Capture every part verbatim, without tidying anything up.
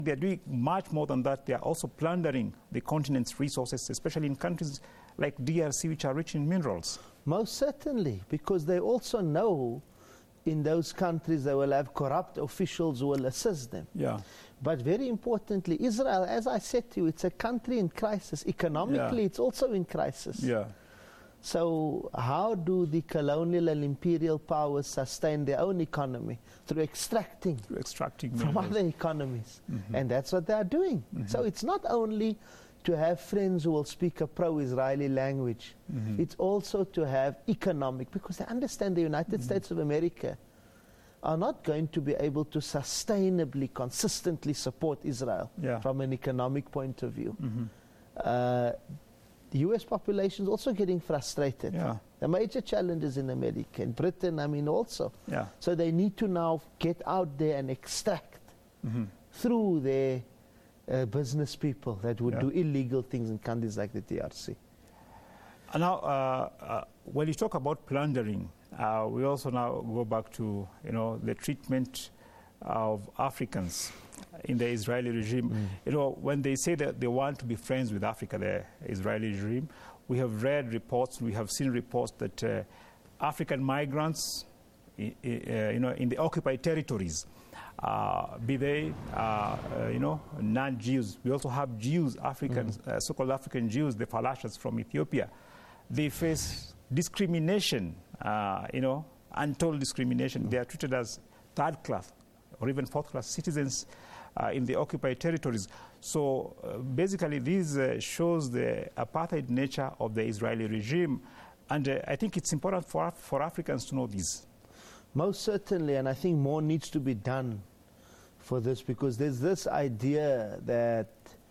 They're doing much more than that. They are also plundering the continent's resources, especially in countries like D R C, which are rich in minerals. Most certainly, because they also know in those countries they will have corrupt officials who will assist them. Yeah. But very importantly, Israel, as I said to you, it's a country in crisis. Economically, Yeah. it's also in crisis. Yeah. So how do the colonial and imperial powers sustain their own economy? Through extracting, Through extracting from minerals. other economies. Mm-hmm. And that's what they are doing. Mm-hmm. So it's not only to have friends who will speak a pro-Israeli language. Mm-hmm. It's also to have economic, because they understand the United Mm-hmm. States of America are not going to be able to sustainably, consistently support Israel Yeah. from an economic point of view. Mm-hmm. Uh, the U S population is also getting frustrated. Yeah. The major challenges in America, in Britain, I mean also. Yeah. So they need to now get out there and extract Mm-hmm. through their uh, business people that would Yeah. do illegal things in countries like the D R C. And now, uh, uh, when you talk about plundering, uh, we also now go back to, you know, the treatment of Africans in the Israeli regime. Mm. You know, when they say that they want to be friends with Africa, the Israeli regime, we have read reports, we have seen reports that uh, African migrants, I, I, uh, you know, in the occupied territories, uh, be they, uh, uh, you know, non-Jews. We also have Jews, Africans, mm. uh, so-called African Jews, the Falashas from Ethiopia. They face discrimination, uh, you know, untold discrimination. Mm. They are treated as third class or even fourth class citizens uh, in the occupied territories. So uh, basically this uh, shows the apartheid nature of the Israeli regime. And uh, I think it's important for, Af for Africans to know this. Most certainly, and I think more needs to be done for this, because there's this idea that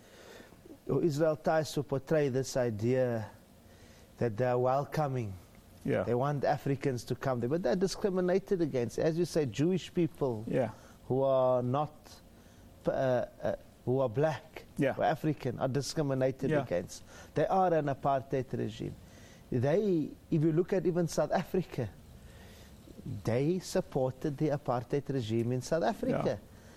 Israel tries to portray this idea that they're welcoming. Yeah. They want Africans to come there, but they're discriminated against. As you say, Jewish people Yeah. who are not, uh, uh, who are black Yeah. or African are discriminated Yeah. against. They are an apartheid regime. They, if you look at even South Africa, they supported the apartheid regime in South Africa.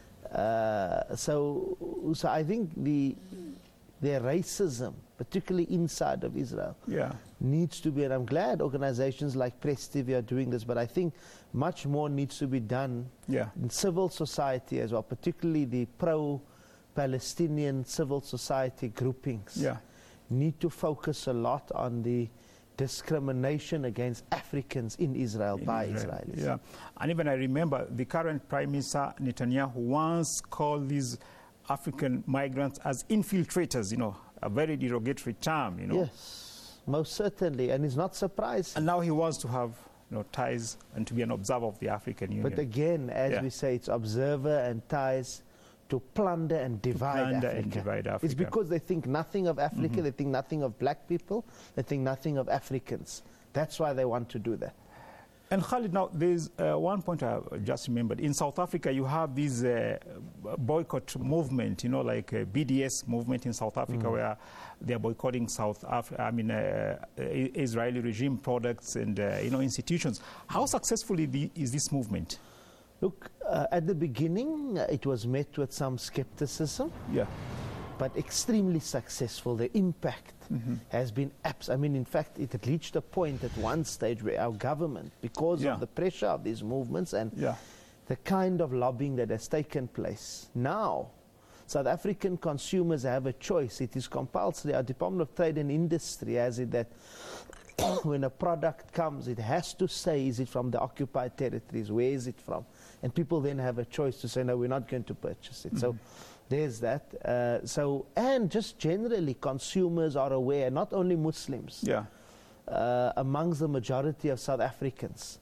Uh, so, so I think the their racism, particularly inside of Israel, Yeah. needs to be, and I'm glad organizations like Press T V are doing this, but I think much more needs to be done Yeah. in civil society as well, particularly the pro-Palestinian civil society groupings. Yeah. Need to focus a lot on the discrimination against Africans in Israel In by Israel. Israelis. Yeah. And even I remember the current Prime Minister Netanyahu once called these African migrants as infiltrators, you know, a very derogatory term, you know. Yes, most certainly, and it's not surprising. And now he wants to have, you know, ties and to be an observer of the African Union. But again, as Yeah. we say, it's observer and ties to plunder and divide plunder Africa. and divide It's Africa. because they think nothing of Africa, Mhm. they think nothing of black people, they think nothing of Africans. That's why they want to do that. And Khalid, now there's uh, one point I just remembered. In South Africa, you have this uh, boycott movement, you know, like a B D S movement in South Africa, Mm. where they are boycotting South Africa, I mean, uh, uh, Israeli regime products and, uh, you know, institutions. How successful is this movement? Look, uh, at the beginning, uh, it was met with some skepticism, Yeah. but extremely successful. The impact Mm-hmm. has been abs- I mean, in fact, it had reached a point at one stage where our government, because Yeah. of the pressure of these movements and Yeah. the kind of lobbying that has taken place, now South African consumers have a choice. It is compulsory. Our Department of Trade and Industry has it that when a product comes, it has to say, is it from the occupied territories? Where is it from? And people then have a choice to say, no, we're not going to purchase it. Mm-hmm. So there's that. Uh, so, and just generally, consumers are aware, not only Muslims, Yeah. uh, amongst the majority of South Africans,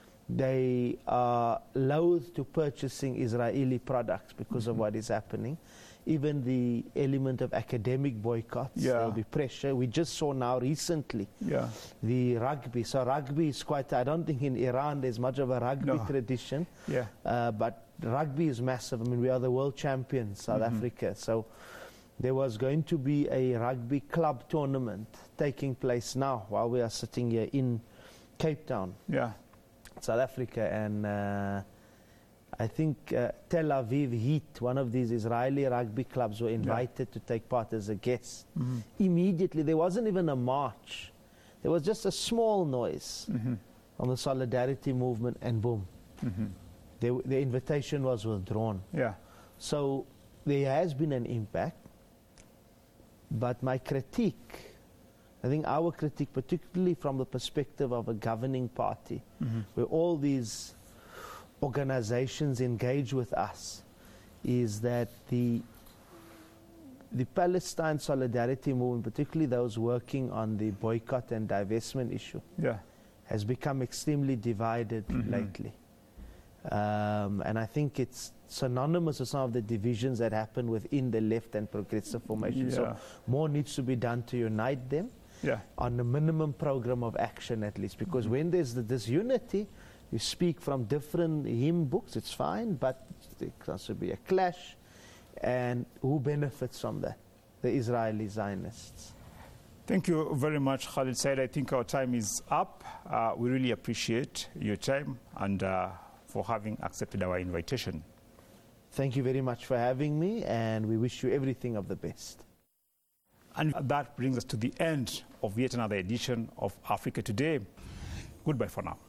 they are loath to purchasing Israeli products because Mm-hmm. of what is happening. Even the element of academic boycotts, Yeah. there'll be pressure. We just saw now recently Yeah. the rugby. So rugby is quite, I don't think in Iran there's much of a rugby No. tradition, Yeah. uh, but rugby is massive. I mean, we are the world champions, South Mhm. Africa. So there was going to be a rugby club tournament taking place now while we are sitting here in Cape Town, Yeah. South Africa, and uh, I think uh, Tel Aviv Heat, one of these Israeli rugby clubs, were invited yeah. to take part as a guest. Mm-hmm. Immediately, there wasn't even a march. There was just a small noise mm-hmm. on the solidarity movement, and boom. Mm-hmm. The, the invitation was withdrawn. Yeah. So there has been an impact, but my critique, I think our critique, particularly from the perspective of a governing party, mm-hmm. where all these organizations engage with us, is that the the Palestine Solidarity Movement, particularly those working on the boycott and divestment issue, yeah. has become extremely divided mm-hmm. lately. Um, and I think it's synonymous with some of the divisions that happen within the left and progressive formation. Yeah. So more needs to be done to unite them yeah. on a minimum program of action at least. Because mm-hmm. when there's the disunity, you speak from different hymn books, it's fine, but there has to be a clash. And who benefits from that? The Israeli Zionists. Thank you very much, Khalid Said. I think our time is up. Uh, we really appreciate your time and uh, for having accepted our invitation. Thank you very much for having me, and we wish you everything of the best. And that brings us to the end of yet another edition of Africa Today. Goodbye for now.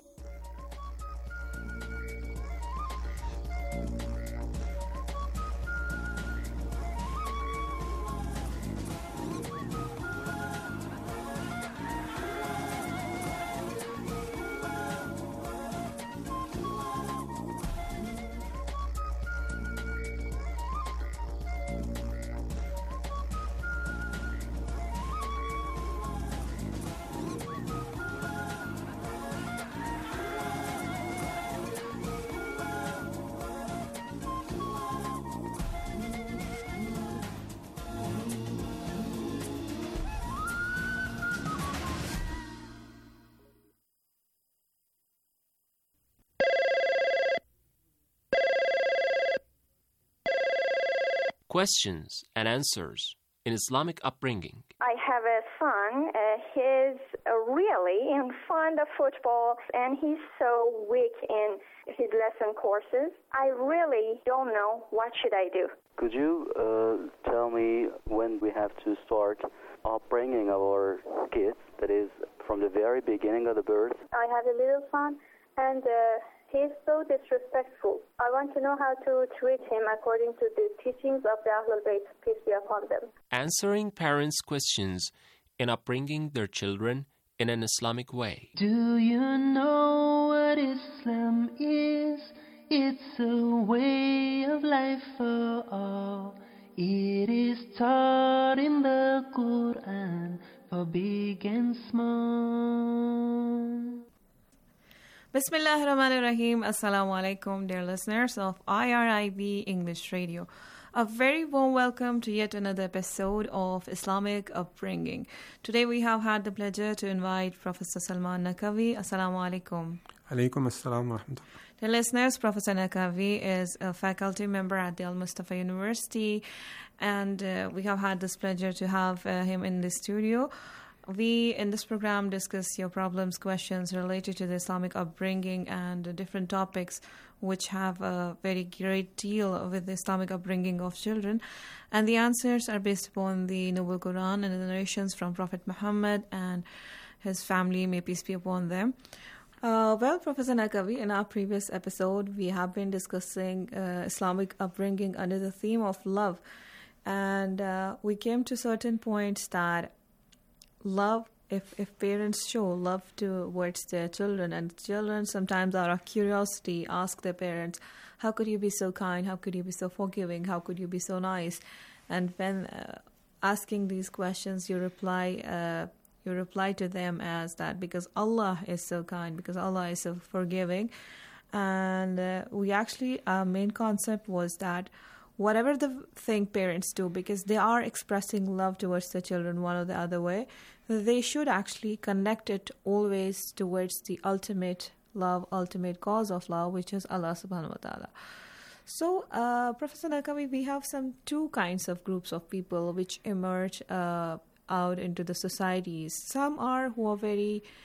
Questions and answers in Islamic upbringing. I have a son. Uh, he's uh, really in fond of football, and he's so weak in his lesson courses. I really don't know what should I do. Could you uh, tell me when we have to start upbringing our kids, that is, from the very beginning of the birth? I have a little son, and uh, he's so disrespectful. I want to know how to treat him according to the teachings of the Ahlul Bayt, peace be upon them. Answering parents' questions in upbringing their children in an Islamic way. Do you know what Islam is? It's a way of life for all. It is taught in the Quran for big and small. Bismillah ar-Rahman ar-Rahim. Assalamu alaikum, dear listeners of I R I B English Radio. A very warm welcome to yet another episode of Islamic Upbringing. Today we have had the pleasure to invite Professor Salman Naqvi. Assalamu alaikum. Alaikum assalam wa rahmatullah. Dear listeners, Professor Naqvi is a faculty member at the Al-Mustafa University, and uh, we have had this pleasure to have uh, him in the studio. We, in this program, discuss your problems, questions related to the Islamic upbringing and uh, different topics which have a very great deal with the Islamic upbringing of children. And the answers are based upon the Noble Quran and the narrations from Prophet Muhammad and his family, may peace be upon them. Uh, well, Professor Naqvi, in our previous episode, we have been discussing uh, Islamic upbringing under the theme of love. And uh, we came to certain points that love, if, if parents show love towards their children, and children sometimes out of curiosity ask their parents, how could you be so kind, how could you be so forgiving, how could you be so nice? And when uh, asking these questions, you reply uh, you reply to them as that because Allah is so kind, because Allah is so forgiving. And uh, we actually, our main concept was that whatever the thing parents do, because they are expressing love towards their children one or the other way, they should actually connect it always towards the ultimate love, ultimate cause of love, which is Allah subhanahu wa ta'ala. So, uh, Professor Naqvi, we have some two kinds of groups of people which emerge uh, out into the societies. Some are who are very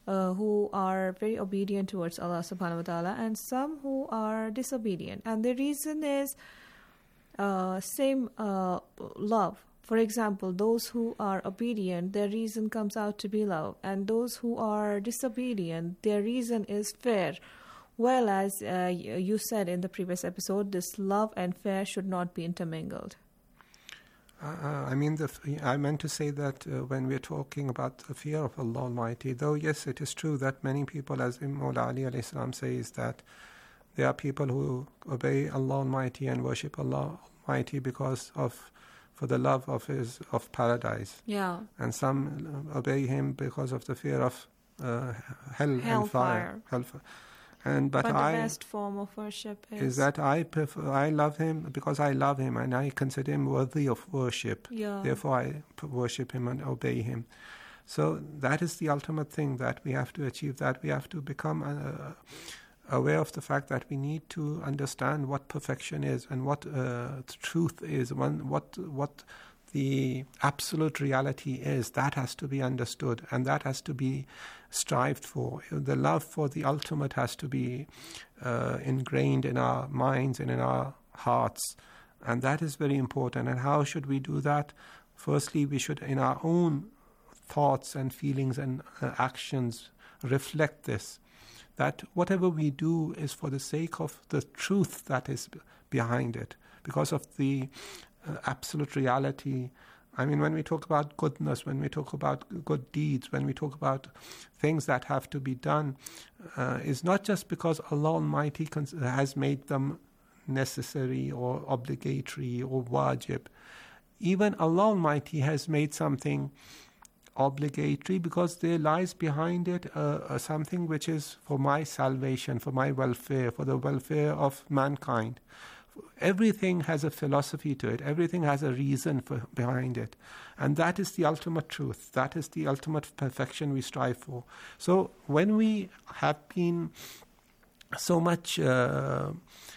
uh, who are very obedient towards Allah subhanahu wa ta'ala, and some who are disobedient. And the reason is uh, same uh, love. For example, those who are obedient, their reason comes out to be love. And those who are disobedient, their reason is fear. Well, as uh, you said in the previous episode, this love and fear should not be intermingled. Uh, I mean, the, I meant to say that uh, when we're talking about the fear of Allah Almighty, though, yes, it is true that many people, as Mawla Ali alayhi salam says, that there are people who obey Allah Almighty and worship Allah Almighty because of, for the love of His, of paradise. Yeah. And some obey Him because of the fear of uh, hell Hellfire. and fire. Hellfire. And but, but the I, best form of worship is, is that I prefer, I love Him because I love Him and I consider Him worthy of worship. Yeah. Therefore, I worship Him and obey Him. So that is the ultimate thing that we have to achieve. That we have to become uh, aware of the fact that we need to understand what perfection is and what uh, truth is. One, what what the absolute reality is. That has to be understood, and that has to be strived for. The love for the ultimate has to be uh, ingrained in our minds and in our hearts, and that is very important. And how should we do that? Firstly, we should, in our own thoughts and feelings and uh, actions, reflect this, that whatever we do is for the sake of the truth that is behind it, because of the uh, absolute reality. I mean, when we talk about goodness, when we talk about good deeds, when we talk about things that have to be done, uh, is not just because Allah Almighty cons- has made them necessary or obligatory or wajib. Even Allah Almighty has made something obligatory because there lies behind it uh, uh, something which is for my salvation, for my welfare, for the welfare of mankind. Everything has a philosophy to it. Everything has a reason for, behind it. And that is the ultimate truth. That is the ultimate perfection we strive for. So when we have been so much uh,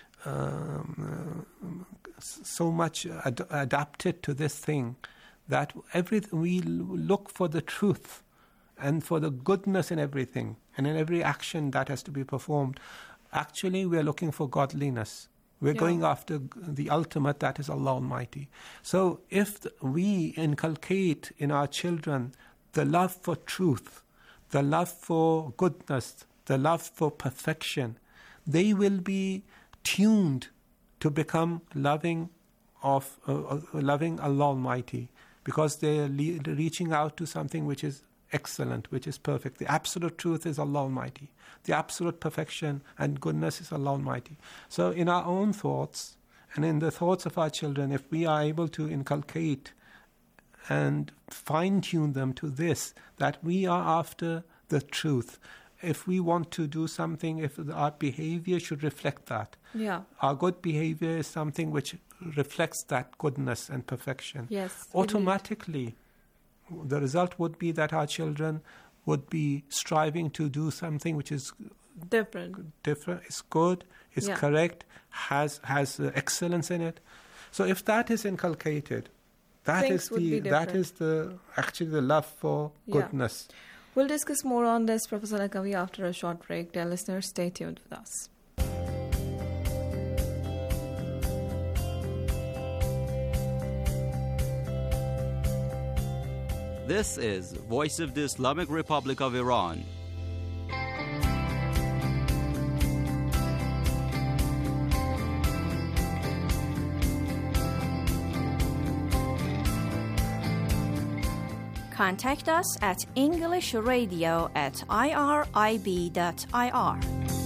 um, uh, so much ad- adapted to this thing, that everything we look for the truth and for the goodness in everything and in every action that has to be performed, actually we are looking for godliness. We're yeah. going after the ultimate, that is Allah Almighty. So if we inculcate in our children the love for truth, the love for goodness, the love for perfection, they will be tuned to become loving of uh, loving Allah Almighty, because they're le- reaching out to something which is excellent, which is perfect. The absolute truth is Allah Almighty. The absolute perfection and goodness is Allah Almighty. So in our own thoughts and in the thoughts of our children, if we are able to inculcate and fine-tune them to this, that we are after the truth. If we want to do something, if our behavior should reflect that. Yeah. Our good behavior is something which reflects that goodness and perfection. Yes. Automatically, indeed. The result would be that our children would be striving to do something which is different, different, is good, is yeah. correct, has has uh, excellence in it. So if that is inculcated, that Things is the that is the actually the love for yeah. goodness. We'll discuss more on this, Professor Naqvi, after a short break. Dear listeners, stay tuned with us. This is Voice of the Islamic Republic of Iran. Contact us at englishradio at irib dot I R.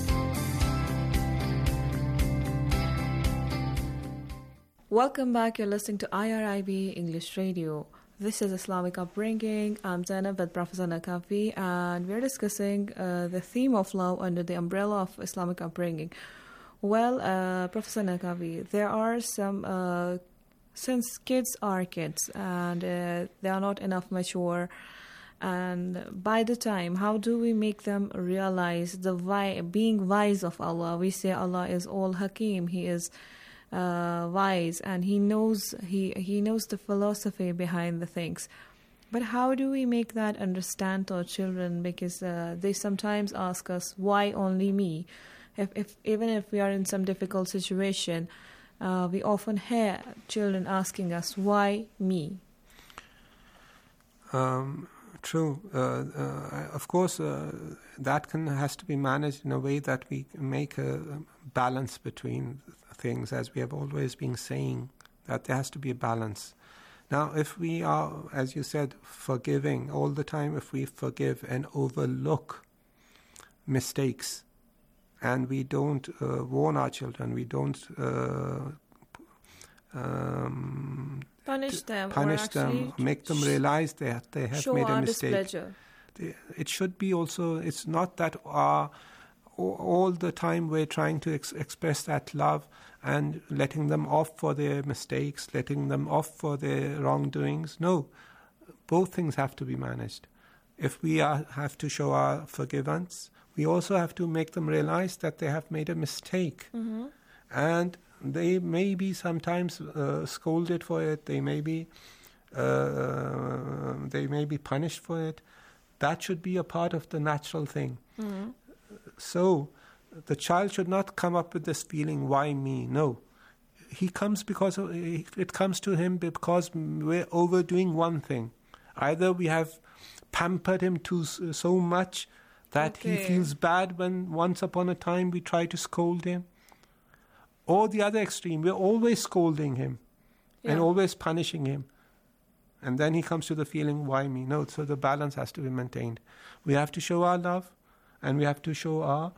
Welcome back. You're listening to I R I B English Radio. This is Islamic Upbringing. I'm Zainab with Professor Naqvi, and we're discussing uh, the theme of love under the umbrella of Islamic Upbringing. Well, uh, Professor Naqvi, there are some, uh, since kids are kids and uh, they are not enough mature, and by the time, how do we make them realize the vi- being wise of Allah? We say Allah is all Hakim. He is Uh, wise, and he knows he he knows the philosophy behind the things. But how do we make that understand to our children? Because uh, they sometimes ask us, why only me? If, if even if we are in some difficult situation, uh, we often hear children asking us, why me? Um, true. Uh, uh, of course, uh, that can has to be managed in a way that we make a balance between things, as we have always been saying, that there has to be a balance. Now, if we are, as you said, forgiving all the time, if we forgive and overlook mistakes, and we don't uh, warn our children, we don't uh, um, punish them, punish or them, make them realize that they have show made a our mistake. Displeasure. They, it should be also. It's not that our all the time we're trying to ex- express that love and letting them off for their mistakes, letting them off for their wrongdoings. No, both things have to be managed. If we are, have to show our forgiveness, we also have to make them realize that they have made a mistake. Mm-hmm. And they may be sometimes uh, scolded for it, they may be, uh, they may be punished for it. That should be a part of the natural thing. Mm-hmm. So, the child should not come up with this feeling, why me? No. He comes because of, it comes to him because we're overdoing one thing. Either we have pampered him too so much that okay. he feels bad when once upon a time we try to scold him. Or the other extreme, we're always scolding him yeah. and always punishing him. And then he comes to the feeling, why me? No, so the balance has to be maintained. We have to show our love. And we have to show our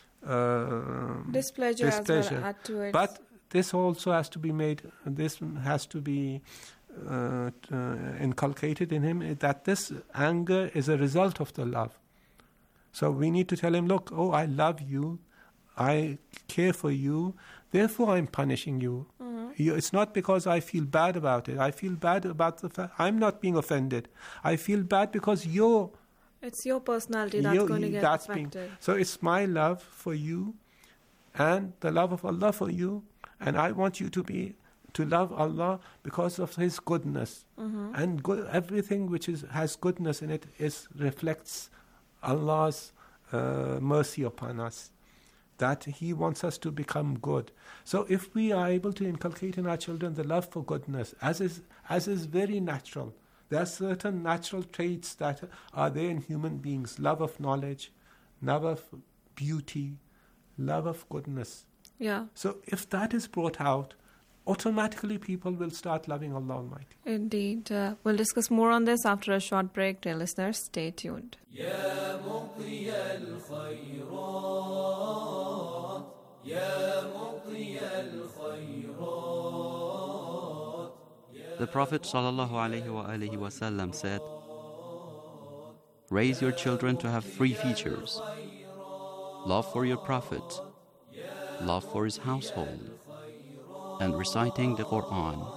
uh, displeasure, displeasure. As well, add to it. But this also has to be made, this has to be uh, uh, inculcated in him, that this anger is a result of the love. So we need to tell him, look, oh, I love you, I care for you, therefore I'm punishing you. Mm-hmm. you. It's not because I feel bad about it. I feel bad about the fact I'm not being offended. I feel bad because you're It's your personality that's you, going to get that's affected. Being, so it's my love for you and the love of Allah for you, and I want you to be to love Allah because of His goodness. Mm-hmm. And go, everything which is has goodness in it is reflects Allah's uh, mercy upon us, that He wants us to become good. So if we are able to inculcate in our children the love for goodness, as is as is very natural. There are certain natural traits that are there in human beings. Love of knowledge, love of beauty, love of goodness. Yeah. So if that is brought out, automatically people will start loving Allah Almighty. Indeed. Uh, we'll discuss more on this after a short break. Dear listeners, stay tuned. Ya muqdi al-khayrat, Ya muqdi al-khayrat. The Prophet ﷺ said, raise your children to have three features: love for your Prophet, love for his household, and reciting the Quran.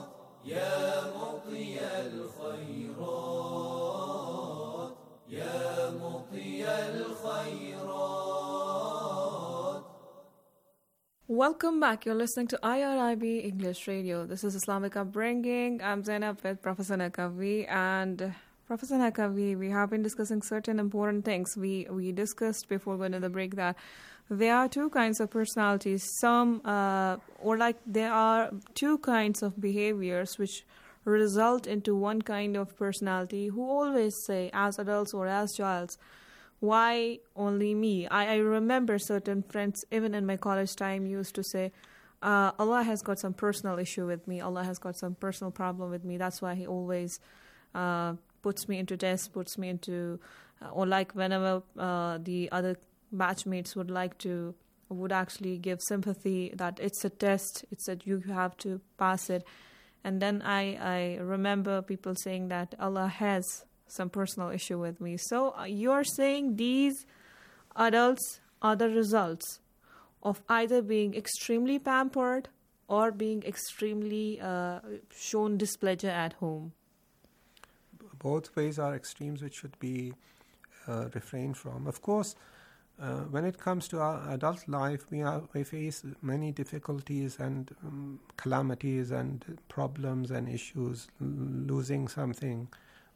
Welcome back. You're listening to I R I B English Radio. This is Islamic Upbringing. I'm Zainab with Professor Naqvi. And Professor Naqvi, we have been discussing certain important things. We we discussed before going to the break that there are two kinds of personalities. Some, uh, or like there are two kinds of behaviors which result into one kind of personality, who always say, as adults or as childs, why only me? I, I remember certain friends, even in my college time, used to say, uh, Allah has got some personal issue with me. Allah has got some personal problem with me. That's why He always uh, puts me into tests, puts me into, uh, or like whenever uh, the other batchmates would like to, would actually give sympathy that it's a test, it's that you have to pass it. And then I, I remember people saying that Allah has some personal issue with me. So uh, you're saying these adults are the results of either being extremely pampered or being extremely uh, shown displeasure at home. Both ways are extremes which should be uh, refrained from. Of course, uh, when it comes to our adult life, we, are, we face many difficulties and um, calamities and problems and issues, l- losing something,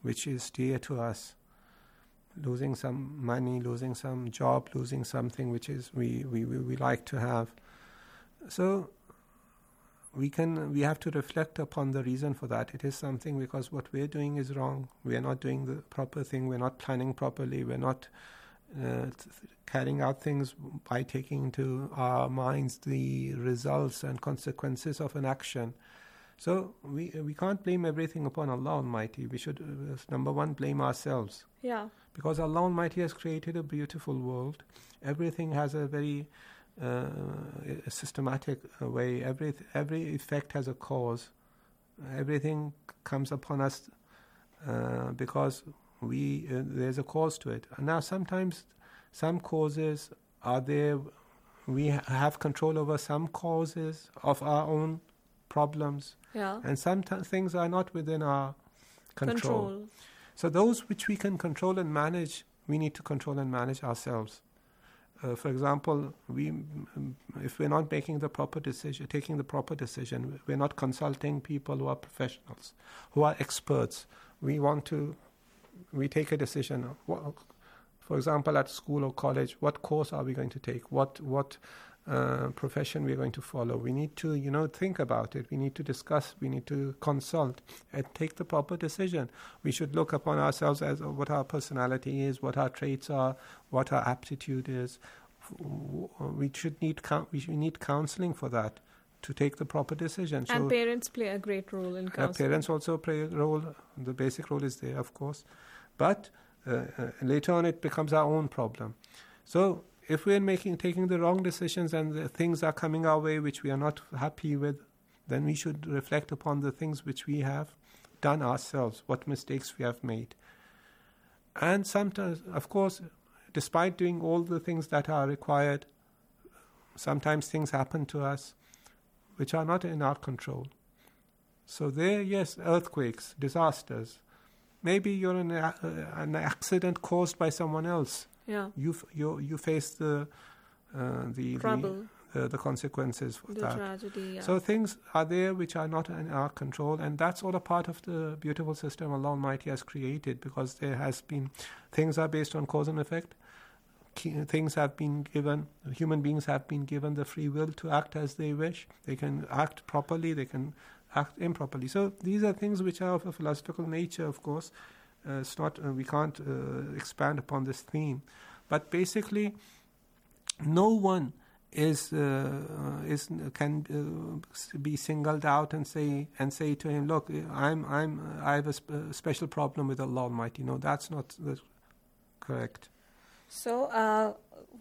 which is dear to us. Losing some money, losing some job, losing something which is we, we, we, we like to have. So we can we have to reflect upon the reason for that. It is something because what we're doing is wrong. We are not doing the proper thing. We're not planning properly. We're not uh, carrying out things by taking into our minds the results and consequences of an action. So we we can't blame everything upon Allah Almighty. We should, uh, number one, blame ourselves. Yeah. Because Allah Almighty has created a beautiful world. Everything has a very uh, a systematic way. Every every effect has a cause. Everything comes upon us uh, because we uh, there's a cause to it. And now sometimes some causes are there. We ha- have control over some causes of our own problems. Yeah. And some t- things are not within our control. Control. So those which we can control and manage, we need to control and manage ourselves. Uh, for example, we, if we're not making the proper decision, taking the proper decision, we're not consulting people who are professionals, who are experts. We want to, we take a decision. For example, at school or college, what course are we going to take? What what uh, profession we're going to follow? We need to, you know, think about it. We need to discuss. We need to consult and take the proper decision. We should look upon ourselves as what our personality is, what our traits are, what our aptitude is. We should need we should need counseling for that to take the proper decision. And so parents play a great role in counseling. Uh, parents also play a role. The basic role is there, of course, but uh, uh, later on it becomes our own problem. So if we're making taking the wrong decisions and the things are coming our way which we are not happy with, then we should reflect upon the things which we have done ourselves, what mistakes we have made. And sometimes, of course, despite doing all the things that are required, sometimes things happen to us which are not in our control. So there, yes, earthquakes, disasters. Maybe you're in a, uh, an accident caused by someone else. Yeah. You you you face the uh, the trouble, the, uh, the consequences for the that. tragedy. Yeah. So things are there which are not in our control, and that's all a part of the beautiful system Allah Almighty has created. Because there has been things are based on cause and effect. Things have been given, human beings have been given the free will to act as they wish. They can act properly, they can act improperly. So these are things which are of a philosophical nature, of course. Uh, it's not, uh, we can't uh, expand upon this theme. But basically, no one is uh, is can uh, be singled out and say and say to him, look, I'm I'm I have a sp- special problem with Allah Almighty. No, that's not the correct. So uh,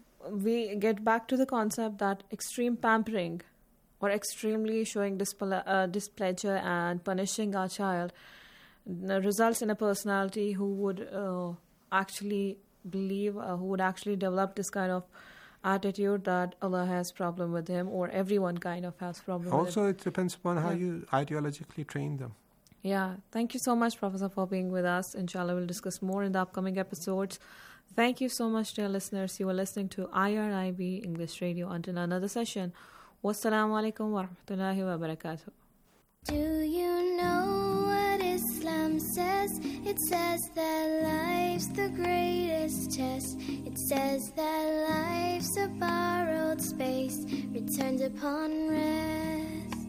we get back to the concept that extreme pampering or extremely showing disple- uh, displeasure and punishing our child results in a personality who would uh, actually believe, uh, who would actually develop this kind of attitude that Allah has problem with him, or everyone kind of has problem also, with him. Also, it depends upon how yeah. you ideologically train them. Yeah. Thank you so much, Professor, for being with us. Inshallah, we'll discuss more in the upcoming episodes. Thank you so much, dear listeners. You are listening to I R I B English Radio. Until another session. Wassalamu alaikum wa rahmatullahi wa barakatuh. Do you know what Islam says? It says that life's the greatest test. It says that life's a borrowed space, returned upon rest.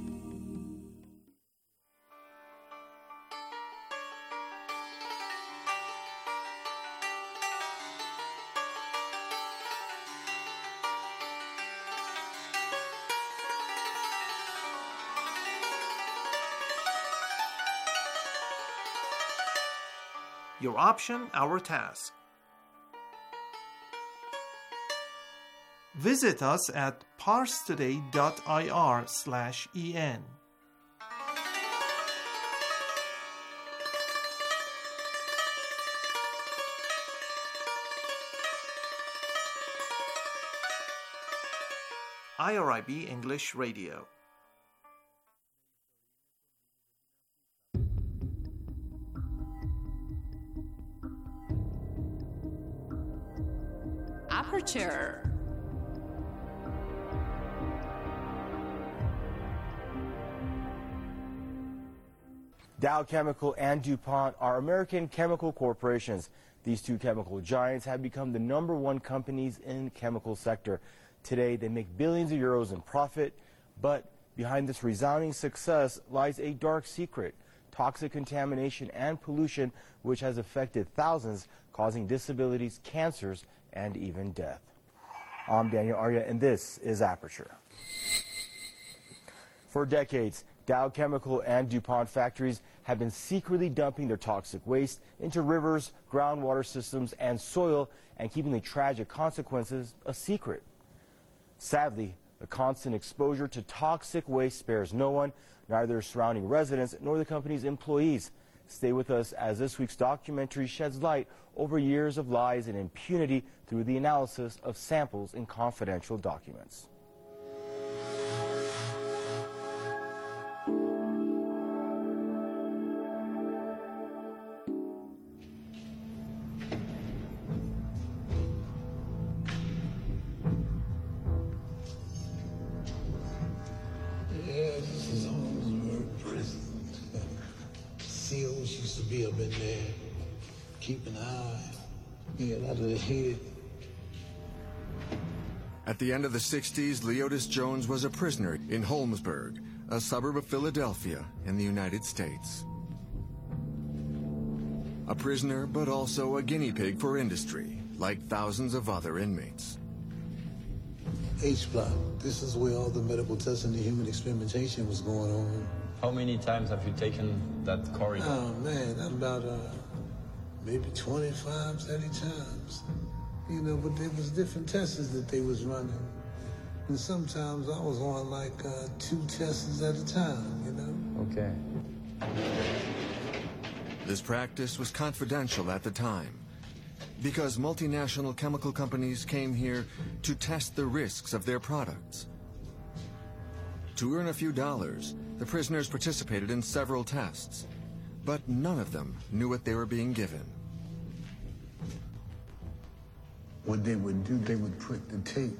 Your option, our task. Visit us at parstoday.ir slash en. I R I B English Radio. Aperture. Dow Chemical and DuPont are American chemical corporations. These two chemical giants have become the number one companies in the chemical sector. Today, they make billions of euros in profit, but behind this resounding success lies a dark secret: toxic contamination and pollution, which has affected thousands, causing disabilities, cancers, and even death. I'm Daniel Arya, and this is Aperture. For decades, Dow Chemical and DuPont factories have been secretly dumping their toxic waste into rivers, groundwater systems, and soil, and keeping the tragic consequences a secret. Sadly, the constant exposure to toxic waste spares no one, neither surrounding residents nor the company's employees. Stay with us as this week's documentary sheds light over years of lies and impunity through the analysis of samples in confidential documents. Keep an eye, get out of the head. At the end of the sixties, Leotis Jones was a prisoner in Holmesburg, a suburb of Philadelphia in the United States. A prisoner, but also a guinea pig for industry, like thousands of other inmates. H-block, this is where all the medical tests and the human experimentation was going on. How many times have you taken that corridor? Oh man, about uh, maybe twenty-five, thirty times. You know, but there was different tests that they was running. And sometimes I was on like uh, two tests at a time, you know? Okay. This practice was confidential at the time because multinational chemical companies came here to test the risks of their products. To earn a few dollars, the prisoners participated in several tests, but none of them knew what they were being given. What they would do, they would put the tape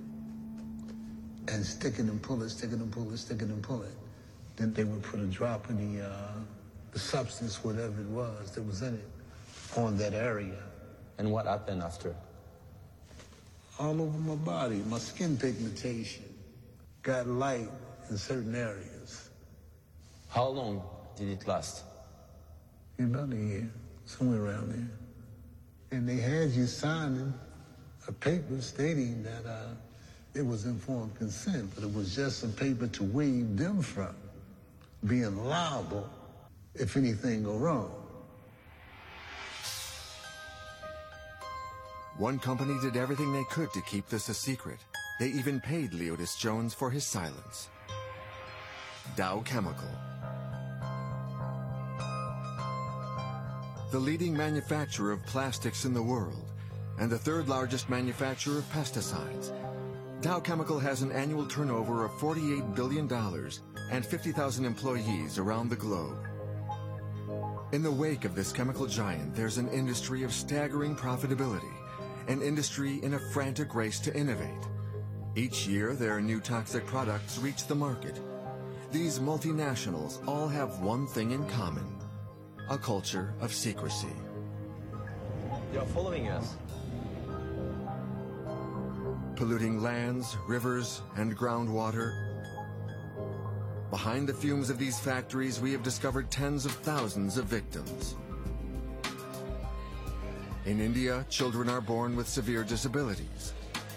and stick it and pull it, stick it and pull it, stick it and pull it. Then they would put a drop of the, uh, the substance, whatever it was that was in it, on that area. And what happened after? All over my body, my skin pigmentation got light in certain areas. How long did it last? About a year, somewhere around there. And they had you signing a paper stating that uh, it was informed consent, but it was just a paper to waive them from being liable if anything go wrong. One company did everything they could to keep this a secret. They even paid Leotis Jones for his silence. Dow Chemical. The leading manufacturer of plastics in the world and the third largest manufacturer of pesticides, Dow Chemical has an annual turnover of forty-eight billion dollars and fifty thousand employees around the globe. In the wake of this chemical giant, there's an industry of staggering profitability, an industry in a frantic race to innovate. Each year, their new toxic products reach the market. These multinationals all have one thing in common: a culture of secrecy. You're following us. Polluting lands, rivers, and groundwater. Behind the fumes of these factories, we have discovered tens of thousands of victims. In India, children are born with severe disabilities.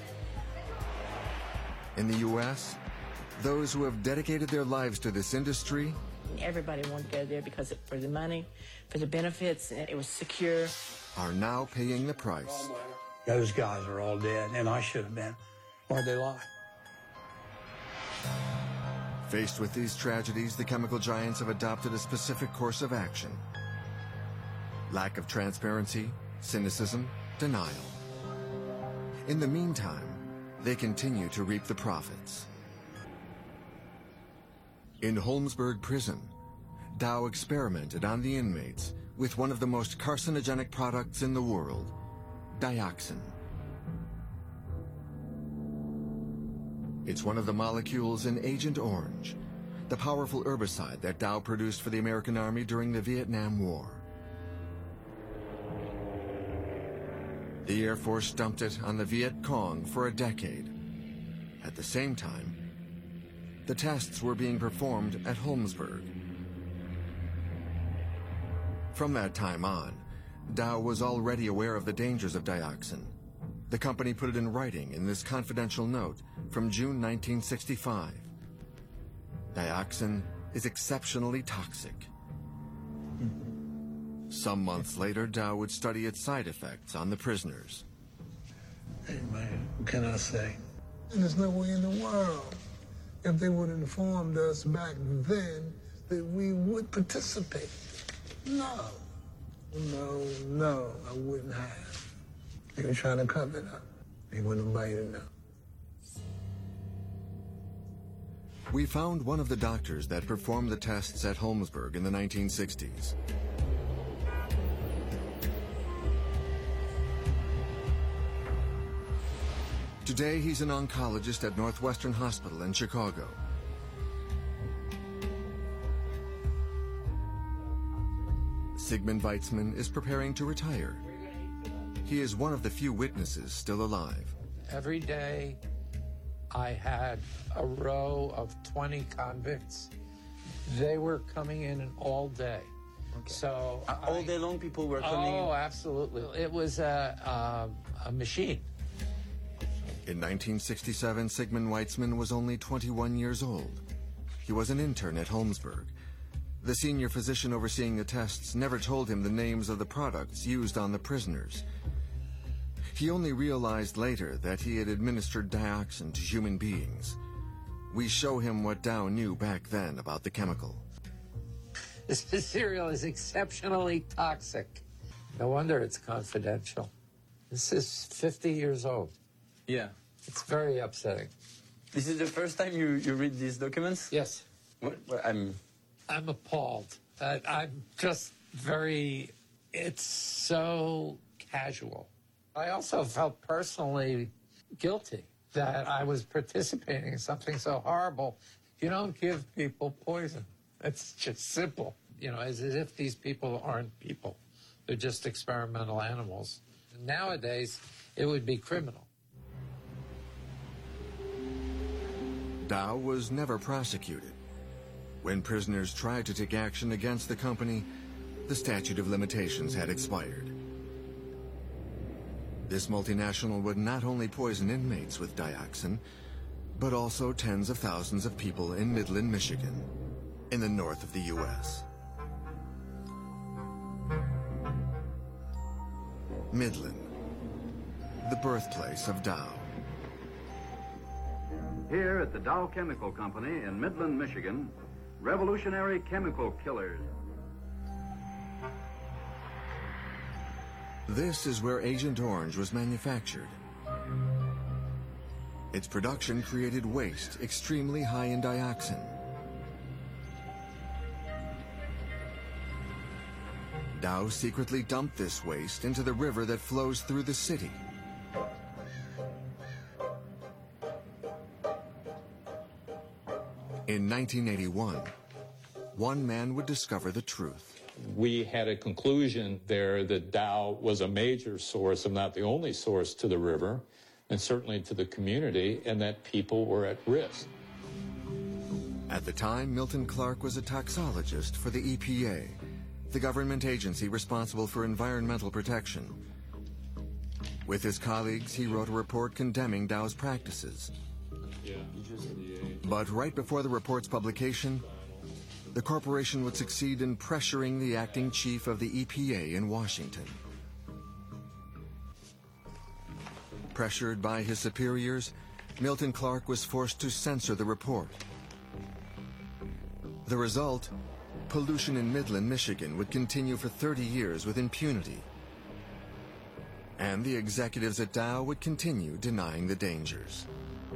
In the U S, those who have dedicated their lives to this industry Everybody wanted to go there because it, for the money, for the benefits, it was secure. Are now paying the price. Those guys are all dead, and I should have been. Why'd they lie? Faced with these tragedies, the chemical giants have adopted a specific course of action. Lack of transparency, cynicism, denial. In the meantime, they continue to reap the profits. In Holmesburg Prison, Dow experimented on the inmates with one of the most carcinogenic products in the world, dioxin. It's one of the molecules in Agent Orange, the powerful herbicide that Dow produced for the American Army during the Vietnam War. The Air Force dumped it on the Viet Cong for a decade. At the same time, the tests were being performed at Holmesburg. From that time on, Dow was already aware of the dangers of dioxin. The company put it in writing in this confidential note from June nineteen sixty-five. Dioxin is exceptionally toxic. Some months later, Dow would study its side effects on the prisoners. Hey, man, what can I say? And there's no way in the world, if they would have informed us back then, that we would participate. No. No, no, I wouldn't have. They were trying to cover it up. They wouldn't bite it up. We found one of the doctors that performed the tests at Holmesburg in the nineteen sixties. Today, he's an oncologist at Northwestern Hospital in Chicago. Sigmund Weitzman is preparing to retire. He is one of the few witnesses still alive. Every day, I had a row of twenty convicts. They were coming in all day. Okay. So uh, all day long, people were coming oh, in? Oh, absolutely. It was a, a, a machine. In nineteen sixty-seven, Sigmund Weitzman was only twenty-one years old. He was an intern at Holmesburg. The senior physician overseeing the tests never told him the names of the products used on the prisoners. He only realized later that he had administered dioxin to human beings. We show him what Dow knew back then about the chemical. This cereal is exceptionally toxic. No wonder it's confidential. This is fifty years old. Yeah. It's very upsetting. This is the first time you, you read these documents? Yes. What, what, I'm... I'm appalled. Uh, I'm just very... It's so casual. I also felt personally guilty that I was participating in something so horrible. You don't give people poison. It's just simple. You know, as if these people aren't people. They're just experimental animals. Nowadays, it would be criminal. Dow was never prosecuted. When prisoners tried to take action against the company, the statute of limitations had expired. This multinational would not only poison inmates with dioxin, but also tens of thousands of people in Midland, Michigan, in the north of the U S Midland, the birthplace of Dow. Here at the Dow Chemical Company in Midland, Michigan, revolutionary chemical killers. This is where Agent Orange was manufactured. Its production created waste extremely high in dioxin. Dow secretly dumped this waste into the river that flows through the city. In nineteen eighty-one, one man would discover the truth. We had a conclusion there that Dow was a major source, if not the only source, to the river, and certainly to the community, and that people were at risk. At the time, Milton Clark was a toxologist for the E P A, the government agency responsible for environmental protection. With his colleagues, he wrote a report condemning Dow's practices. But right before the report's publication, the corporation would succeed in pressuring the acting chief of the E P A in Washington. Pressured by his superiors, Milton Clark was forced to censor the report. The result, pollution in Midland, Michigan would continue for thirty years with impunity. And the executives at Dow would continue denying the dangers.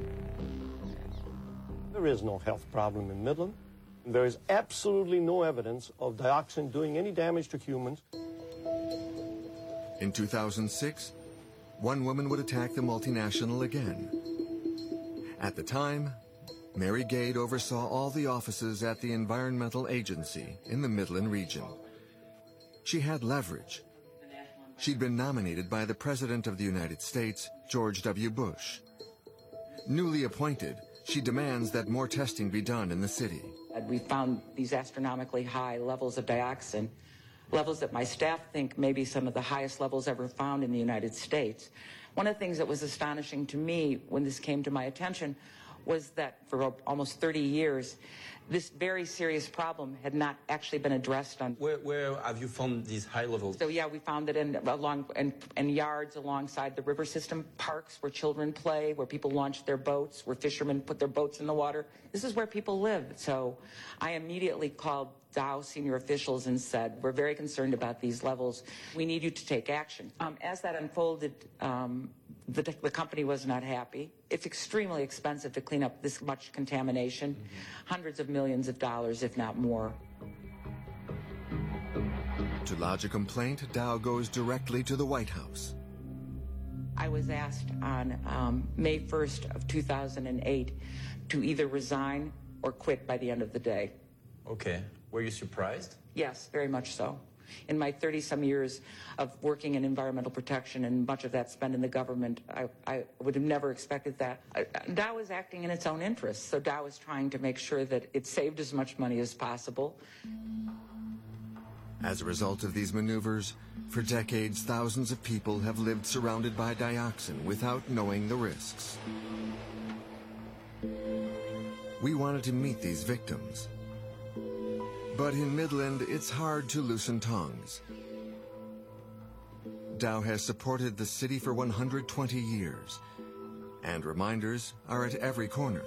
There is no health problem in Midland. There is absolutely no evidence of dioxin doing any damage to humans. In two thousand six, one woman would attack the multinational again. At the time, Mary Gade oversaw all the offices at the Environmental Agency in the Midland region. She had leverage. She'd been nominated by the President of the United States, George W. Bush. Newly appointed, she demands that more testing be done in the city. We found these astronomically high levels of dioxin, levels that my staff think may be some of the highest levels ever found in the United States. One of the things that was astonishing to me when this came to my attention was that for almost thirty years, this very serious problem had not actually been addressed on. Where, where have you found these high levels? So yeah, we found it in along in, in yards alongside the river system, parks where children play, where people launch their boats, where fishermen put their boats in the water. This is where people live. So I immediately called Dow senior officials and said, we're very concerned about these levels. We need you to take action. Um, as that unfolded, um, the, the company was not happy. It's extremely expensive to clean up this much contamination, mm-hmm. hundreds of millions of dollars, if not more. To lodge a complaint, Dow goes directly to the White House. I was asked on um, May first of two thousand eight to either resign or quit by the end of the day. Okay. Were you surprised? Yes, very much so. In my thirty-some years of working in environmental protection and much of that spent in the government, I, I would have never expected that. I, Dow is acting in its own interests, so Dow is trying to make sure that it saved as much money as possible. As a result of these maneuvers, for decades, thousands of people have lived surrounded by dioxin without knowing the risks. We wanted to meet these victims. But in Midland, it's hard to loosen tongues. Dow has supported the city for one hundred twenty years, and reminders are at every corner.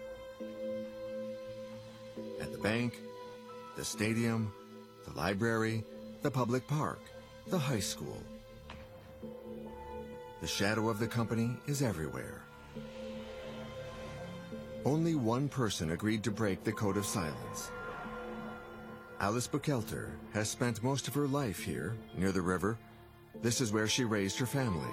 At the bank, the stadium, the library, the public park, the high school. The shadow of the company is everywhere. Only one person agreed to break the code of silence. Alice Buckelter has spent most of her life here, near the river. This is where she raised her family.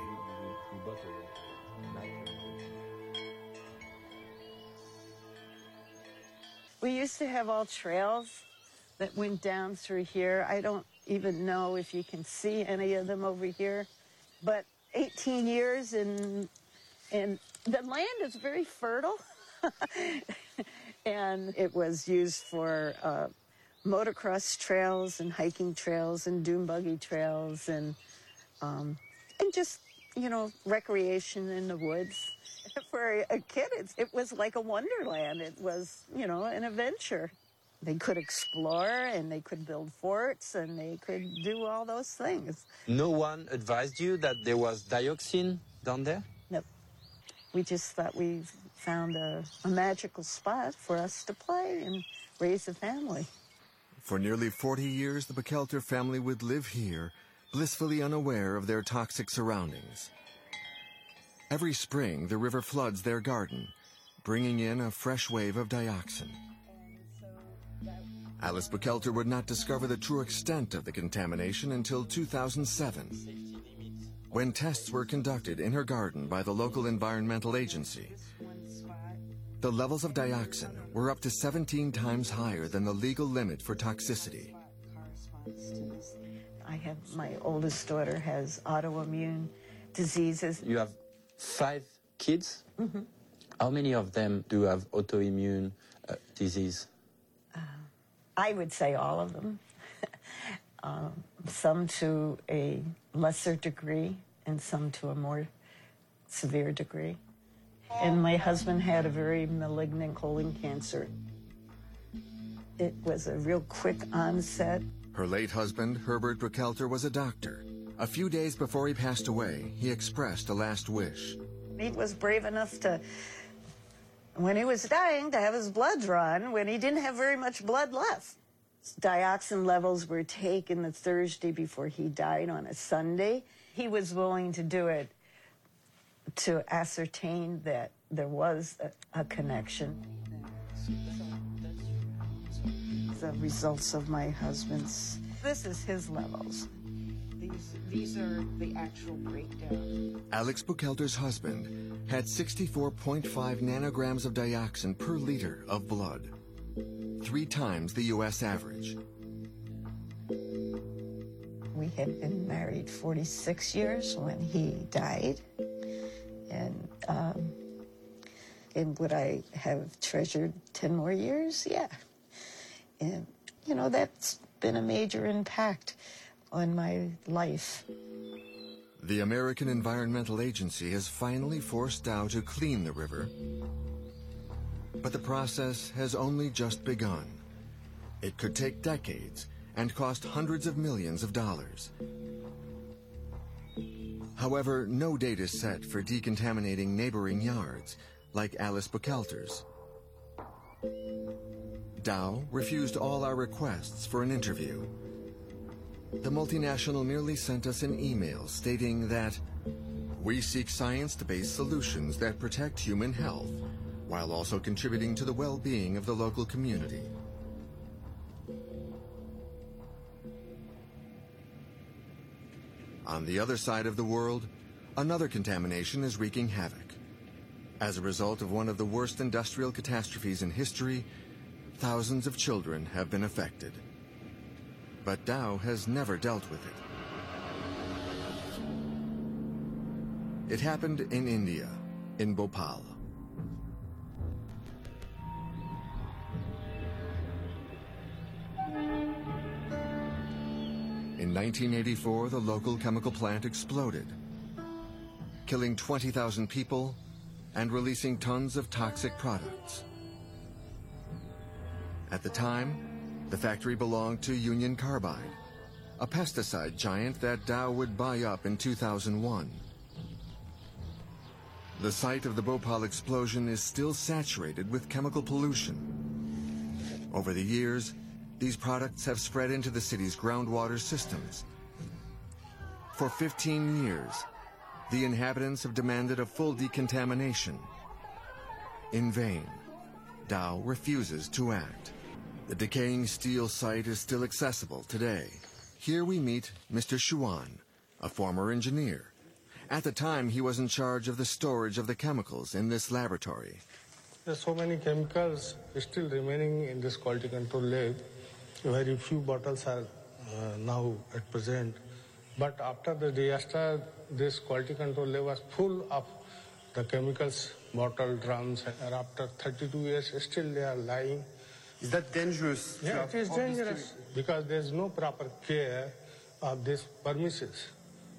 We used to have all trails that went down through here. I don't even know if you can see any of them over here. But eighteen years and, and the land is very fertile. And it was used for uh, motocross trails and hiking trails and dune buggy trails and um, and just, you know, recreation in the woods. For a kid, it, it was like a wonderland. It was, you know, an adventure. They could explore and they could build forts and they could do all those things. No one advised you that there was dioxin down there? Nope. We just thought we found a, a magical spot for us to play and raise a family. For nearly forty years, the Buckelter family would live here, blissfully unaware of their toxic surroundings. Every spring, the river floods their garden, bringing in a fresh wave of dioxin. Alice Buckelter would not discover the true extent of the contamination until two thousand seven, when tests were conducted in her garden by the local environmental agency. The levels of dioxin were up to seventeen times higher than the legal limit for toxicity. I have, my oldest daughter has autoimmune diseases. You have five kids? Mm-hmm. How many of them do have autoimmune uh, disease? Uh, I would say all of them. um, some to a lesser degree and some to a more severe degree. And my husband had a very malignant colon cancer. It was a real quick onset. Her late husband, Herbert Buckelter, was a doctor. A few days before he passed away, he expressed a last wish. He was brave enough to, when he was dying, to have his blood drawn when he didn't have very much blood left. Dioxin levels were taken the Thursday before he died on a Sunday. He was willing to do it to ascertain that there was a, a connection. The results of my husband's, this is his levels. these, these are the actual breakdown. Alex Buchalter's husband had sixty-four point five nanograms of dioxin per liter of blood, three times the U S average. We had been married forty-six years when he died. And, um, and would I have treasured ten more years? Yeah. And, you know, that's been a major impact on my life. The American Environmental Agency has finally forced Dow to clean the river, but the process has only just begun. It could take decades and cost hundreds of millions of dollars. However, no date is set for decontaminating neighboring yards, like Alice Buchalter's. Dow refused all our requests for an interview. The multinational merely sent us an email stating that we seek science-based solutions that protect human health while also contributing to the well-being of the local community. On the other side of the world, another contamination is wreaking havoc. As a result of one of the worst industrial catastrophes in history, thousands of children have been affected. But Dow has never dealt with it. It happened in India, in Bhopal. In nineteen eighty-four, the local chemical plant exploded, killing twenty thousand people and releasing tons of toxic products. At the time, the factory belonged to Union Carbide, a pesticide giant that Dow would buy up in two thousand one. The site of the Bhopal explosion is still saturated with chemical pollution. Over the years, these products have spread into the city's groundwater systems. For fifteen years, the inhabitants have demanded a full decontamination. In vain, Dow refuses to act. The decaying steel site is still accessible today. Here we meet Mister Chuan, a former engineer. At the time, he was in charge of the storage of the chemicals in this laboratory. There's so many chemicals still remaining in this quality control lab. Very few bottles are uh, now at present. But after the disaster, this quality control lab was full of the chemicals, bottle drums, and after thirty-two years, still they are lying. Is that dangerous? Yeah, it is dangerous because there's no proper care of these premises.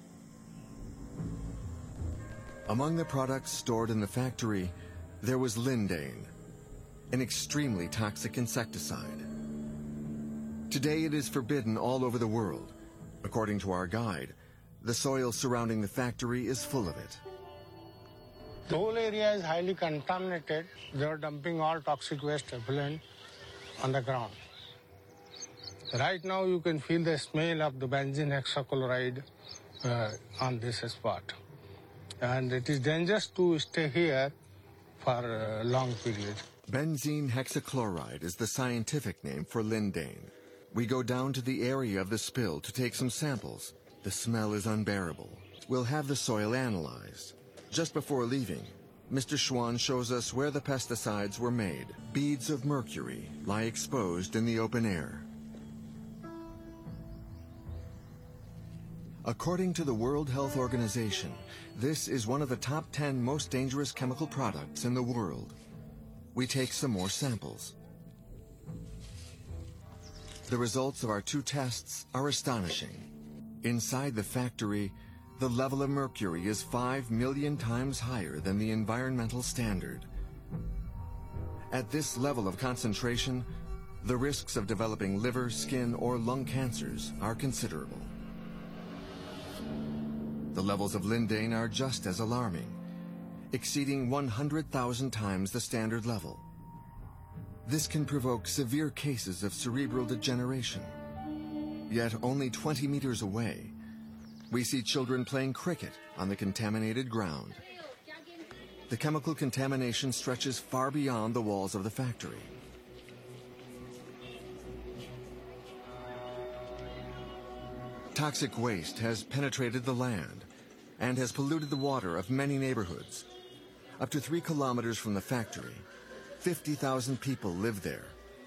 Among the products stored in the factory, there was Lindane, an extremely toxic insecticide. Today it is forbidden all over the world. According to our guide, the soil surrounding the factory is full of it. The whole area is highly contaminated. They are dumping all toxic waste effluent on the ground. Right now you can feel the smell of the benzene hexachloride uh, on this spot. And it is dangerous to stay here for a long period. Benzene hexachloride is the scientific name for Lindane. We go down to the area of the spill to take some samples. The smell is unbearable. We'll have the soil analyzed. Just before leaving, Mister Chuan shows us where the pesticides were made. Beads of mercury lie exposed in the open air. According to the World Health Organization, this is one of the top ten most dangerous chemical products in the world. We take some more samples. The results of our two tests are astonishing. Inside the factory, the level of mercury is five million times higher than the environmental standard. At this level of concentration, the risks of developing liver, skin, or lung cancers are considerable. The levels of Lindane are just as alarming, exceeding one hundred thousand times the standard level. This can provoke severe cases of cerebral degeneration. Yet only twenty meters away, we see children playing cricket on the contaminated ground. The chemical contamination stretches far beyond the walls of the factory. Toxic waste has penetrated the land and has polluted the water of many neighborhoods. Up to three kilometers from the factory, fifty thousand people live there.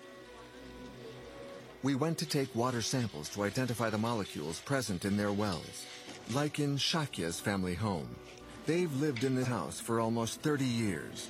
We went to take water samples to identify the molecules present in their wells. Like in Shakya's family home, they've lived in this house for almost thirty years.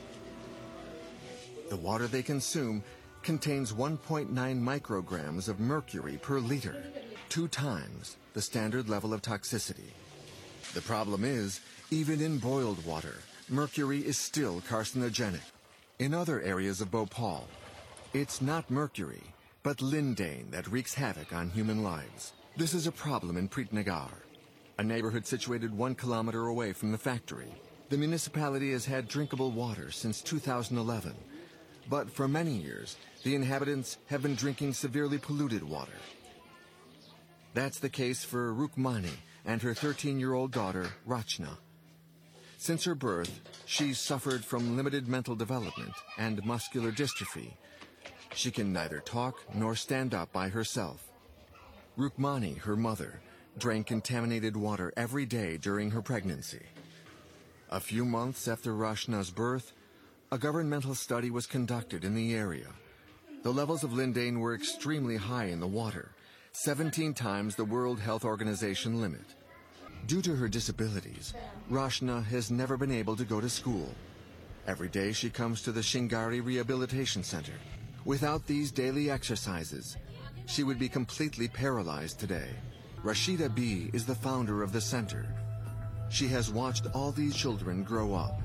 The water they consume contains one point nine micrograms of mercury per liter, two times the standard level of toxicity. The problem is, even in boiled water, mercury is still carcinogenic. In other areas of Bhopal, it's not mercury, but lindane that wreaks havoc on human lives. This is a problem in Preetnagar, a neighborhood situated one kilometer away from the factory. The municipality has had drinkable water since two thousand eleven, but for many years, the inhabitants have been drinking severely polluted water. That's the case for Rukmani and her thirteen-year-old daughter, Rachna. Since her birth, she's suffered from limited mental development and muscular dystrophy. She can neither talk nor stand up by herself. Rukmani, her mother, drank contaminated water every day during her pregnancy. A few months after Rachna's birth, a governmental study was conducted in the area. The levels of lindane were extremely high in the water, seventeen times the World Health Organization limit. Due to her disabilities, Rachna has never been able to go to school. Every day she comes to the Shingari Rehabilitation Center. Without these daily exercises, she would be completely paralyzed today. Rashida B. is the founder of the center. She has watched all these children grow up.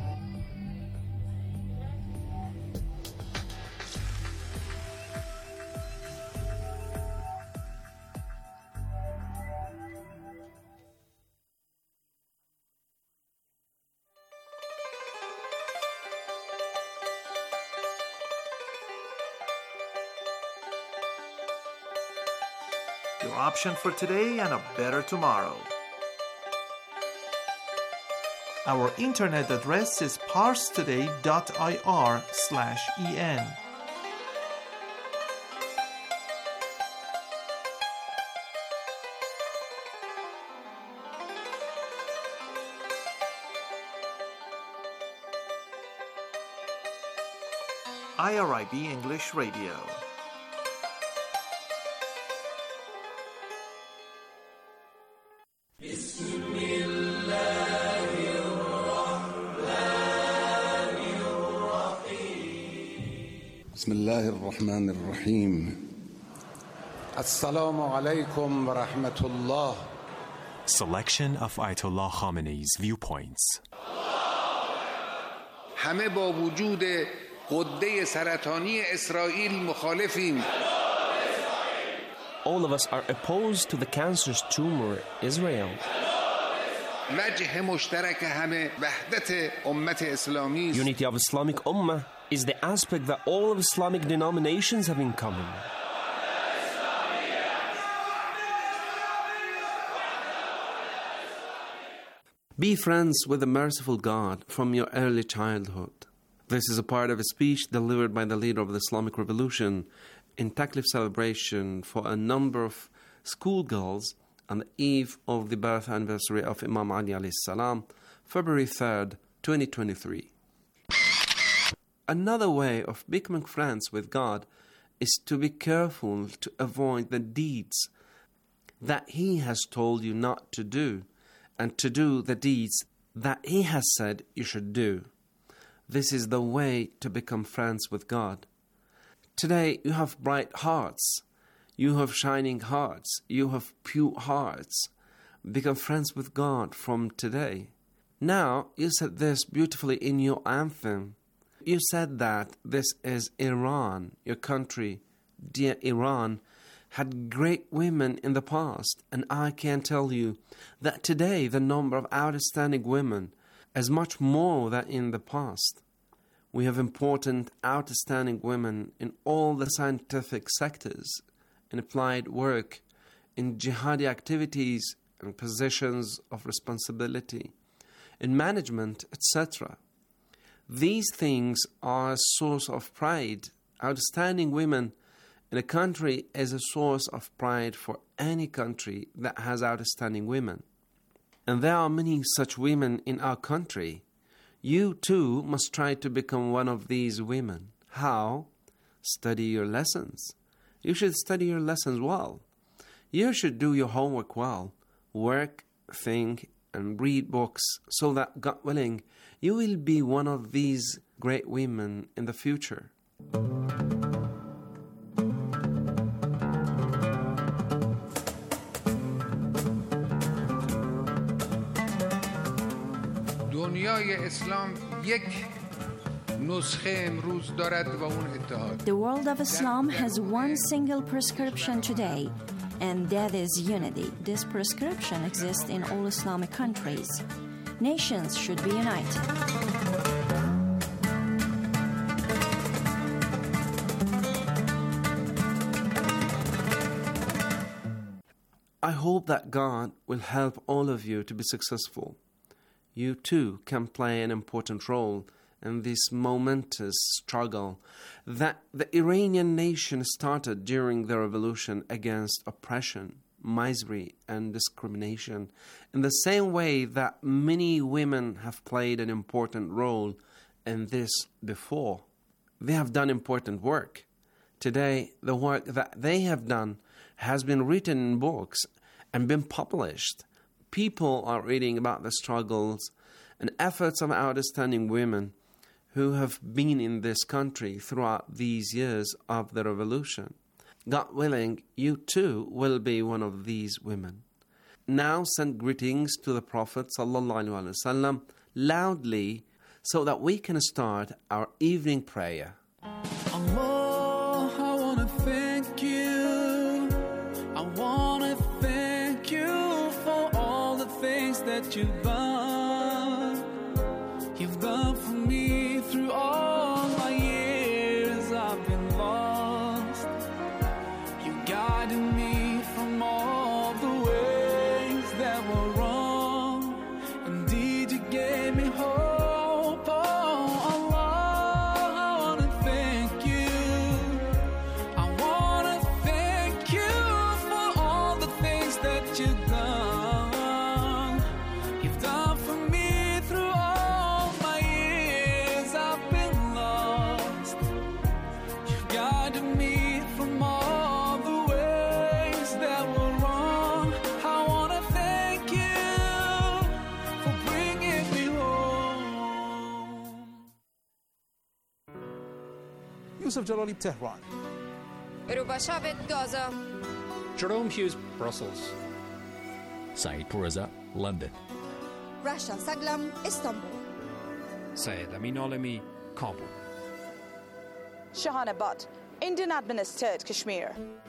Your option for today and a better tomorrow. Our internet address is parstoday.ir slash en. I R I B English Radio. بسم الله الرحمن الرحيم السلام عليكم ورحمة الله. Selection of Ayatollah Khamenei's viewpoints. همه با وجود غده سرطانی اسرائیل مخالفیم. All of us are opposed to the cancerous tumor Israel. وجه مشترک همه وحدت امت اسلامی. Unity of Islamic Ummah is the aspect that all of Islamic denominations have in common. Be friends with the merciful God from your early childhood. This is a part of a speech delivered by the leader of the Islamic Revolution in Taklif celebration for a number of schoolgirls on the eve of the birth anniversary of Imam Ali alayhi salam, February third, twenty twenty-three. Another way of becoming friends with God is to be careful to avoid the deeds that He has told you not to do, and to do the deeds that He has said you should do. This is the way to become friends with God. Today you have bright hearts, you have shining hearts, you have pure hearts. Become friends with God from today. Now you said this beautifully in your anthem. You said that this is Iran, your country. Dear Iran, had great women in the past, and I can tell you that today the number of outstanding women is much more than in the past. We have important outstanding women in all the scientific sectors, in applied work, in jihadi activities and positions of responsibility, in management, et cetera. These things are a source of pride. Outstanding women And a country is a source of pride for any country that has outstanding women. And there are many such women in our country. You too must try to become one of these women. How? Study your lessons. You should study your lessons well. You should do your homework well. Work, think, and read books so that, God willing, you will be one of these great women in the future. دنیای اسلام یک نسخه امروز دارد و اون اتحاد. The world of Islam has one single prescription today, and that is unity. This prescription exists in all Islamic countries. Nations should be united. I hope that God will help all of you to be successful. You too can play an important role in this momentous struggle that the Iranian nation started during the revolution against oppression, misery, and discrimination, in the same way that many women have played an important role in this before. They have done important work. Today, the work that they have done has been written in books and been published. People are reading about the struggles and efforts of outstanding women who have been in this country throughout these years of the revolution. God willing, you too will be one of these women. Now send greetings to the Prophet ﷺ loudly so that we can start our evening prayer. Allah, I want to thank you. I want to thank you for all the things that you've done. You've done for me through all my years I've been lost. You guided me from all the ways that were wrong. Indeed, you gave me hope. Oh, Allah, I want to thank you. I want to thank you for all the things that you've done. You've done for me through all my years I've been lost. You've guided me from all the ways that were wrong. I want to thank you for bringing me home. Yusuf Jalali, Tehran. Rubashavit, Gaza. Jerome Hughes, Brussels. Saeed Pourreza, London. Rasha Saglam, Istanbul. Syed Amin Alami, Kabul. Shahana Butt, Indian administered Kashmir.